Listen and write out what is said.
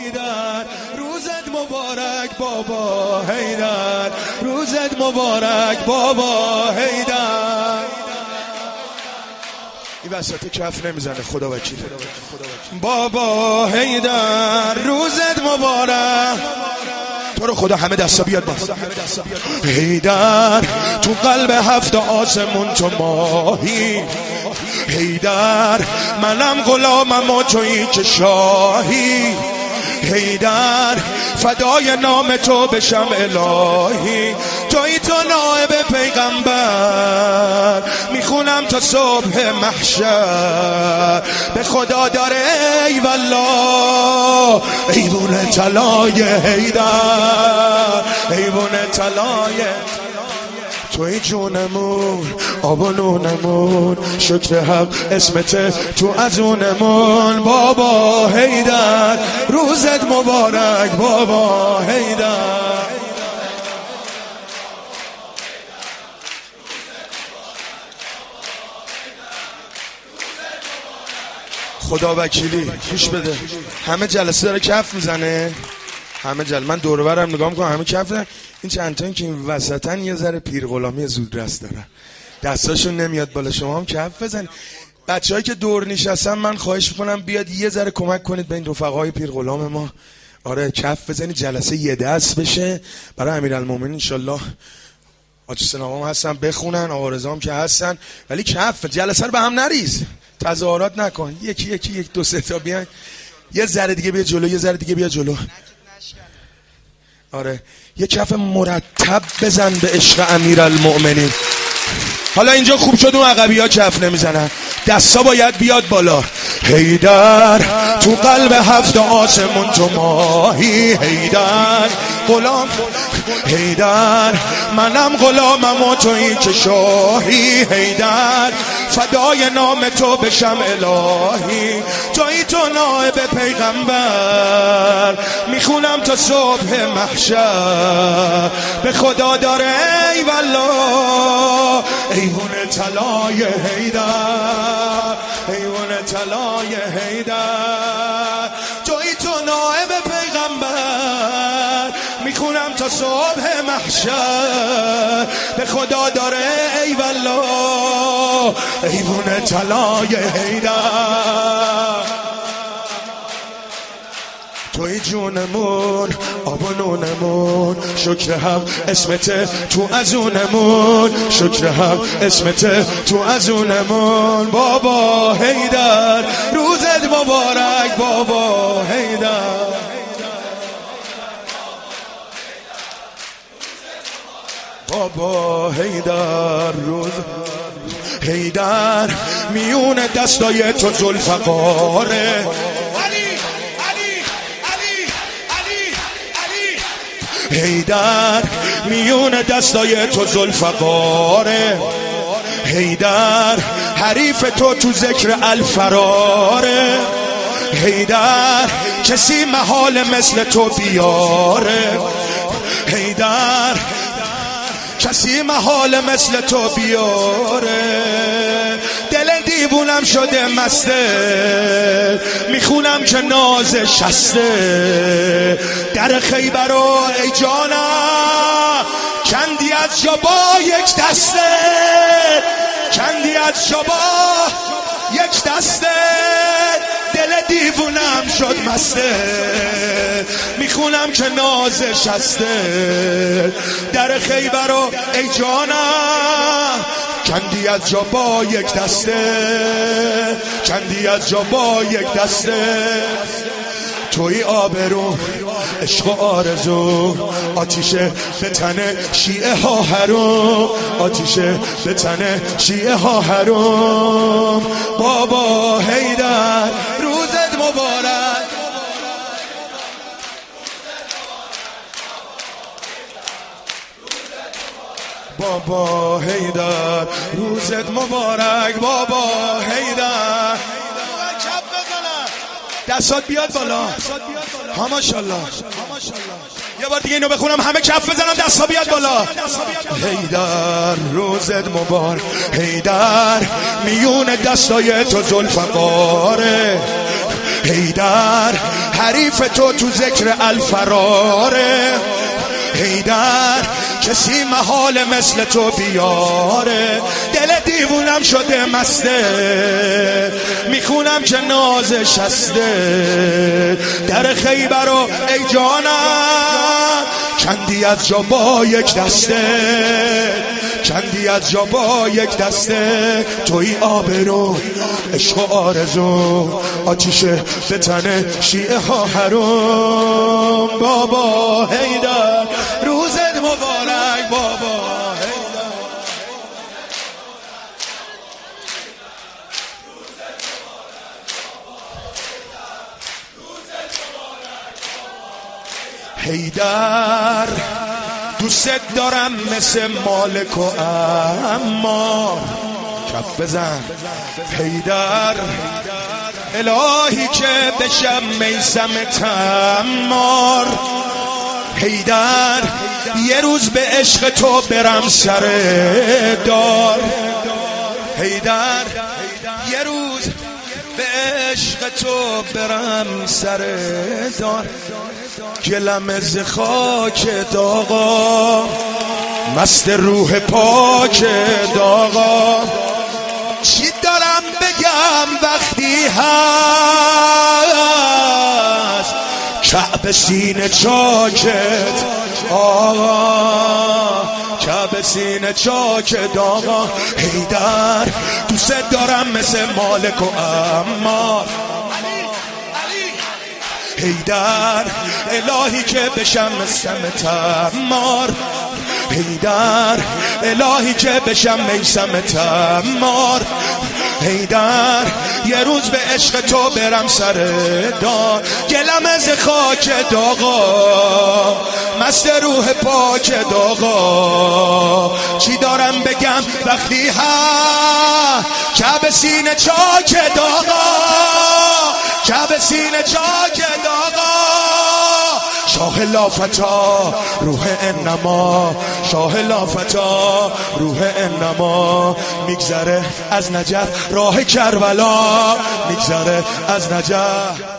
حیدر روزت مبارک بابا حیدر روزت مبارک بابا حیدر. این وسط کف نمیزنه خدا وکیل. بابا حیدر روزت مبارک. تو رو خدا همه دستا بیاد باز. حیدر تو قلب هفت آسمون تو ماهی حیدر منم غلامم و تویی که شاهی حیدر فدای نام تو بشم الهی تویی تو نائب پیغمبر میخونم تا صبح محشر به خدا داره ای والله ایوون طلای حیدر ایوون طلای توی جونمون آب و نونمون شکر حق اسمت تو ازونمون بابا حیدر روزت مبارک بابا حیدر. خدا وکیلی گوش بده همه جلسه داره کف میزنه همه من دور و برم نگاه میکنم همه کف میزنن. این چند تا که این وسطن یه ذره پیر غلامی زودرس دارن دستاشون نمیاد بالا. شما هم کف بزنید. بچه‌هایی که دور نشستن من خواهش میکنم بیاد یه ذره کمک کنید به این رفقای پیر غلام ما. آره کف بزنید جلسه یه دست بشه برای امیرالمومنین ان شاء الله. آقا سلام هستن بخونن آقا رضا هم که هستن ولی کف جلسه رو به هم نریز تظاهرات نکن. یکی یک دو سه تا بیان یه ذره دیگه بیا جلو یه ذره دیگه بیا جلو. آره یه کف مرتب بزن به عشق امیرالمومنین. حالا اینجا خوب شد اون عقبی ها کف نمیزنن دستا باید بیاد بالا. حیدر تو قلب هفت آسمون تو ماهی حیدر غلام حیدر منم غلامم و تویی که شاهی حیدر فدای نام تو بشم الهی تویی تو نائب پیغمبر میخونم تا صبح محشر به خدا داره ای والله ایوون طلای حیدر ایوون طلای حیدر تویی تو نائب پیغمبر میخونم تا صبح محشر به خدا داره ای والله ایوون طلای حیدر توی جونمون آب و نونمون شکر حق اسمت تو ازونمون شکر حق اسمت تو ازونمون بابا حیدر روزت مبارک بابا حیدر. بابا حیدر روز حیدر میون دستای تو ذوالفقاره حیدر میون دستای تو ذوالفقاره حیدر حریف تو ذکر الفراره حیدر کسی محال مثل تو بیاره حیدر کسی محال مثل تو بیاره. دل دیوونم شده مسته میخونم که ناز شسته در خیبر و ای جانم کندی از جا با یک دسته کندی از جا با یک دسته دل دیوونم شد مسته میخونم که ناز شسته در خیبر و ای جانم کندی از جا با یک دسته کندی از جا با یک دسته توی آبرو عشق و آرزو آتیشه به تن شیعه ها حروم آتیشه به تن شیعه ها حروم بابا حیدر روزت مبارک بابا حیدر روزت مبارک بابا حیدر. دستات بیاد بالا ها ماشاءالله. یه بار دیگه اینو بخونم همه کف بزنم دستا بیاد بالا. حیدر روزت مبارک حیدر میون دستای تو ذوالفقاره حیدر حریف تو ذکر الفراره، حیدر کسی محال مثل تو بیاره. دل دیوونم شده مسته، میخونم که نازش هسته. در خیبر رو ای جانم کندی از جا با یک دسته، کندی از جا با یک دسته. توی آبرو عشق و آرزو، آتیش به تن شیعه ها حروم. بابا حیدر روزت مبارک بابا حیدر. دوست دارم مثل مالک و اما کف بزن حیدر. الهی که بشم میثم تمار. حیدر یه روز به عشق تو برم سر دار. حیدر یه روز به عشق تو برم سر دار. گلم از خاک داغا، مست روح پاک داغا. چی دارم بگم وقتی هست کعب سینه چاکت آقا، کعب سینه چاک داغا. حیدر دوست دارم مثل مالک و اما. حیدر الهی که بشم مثل تمار. حیدر الهی که بشم میثم تمار. حیدر یه روز به عشق تو برم سر دار. گلم از خاک داغا، مست روح پاک داغا. چی دارم بگم وقتی ها کعب سینه چاک داغا، کعب سینه چاک داغا. شاه لافتا روح انما، شاه لافتا روح انما. میگذره از نجف راه کربلا، میگذره از نجف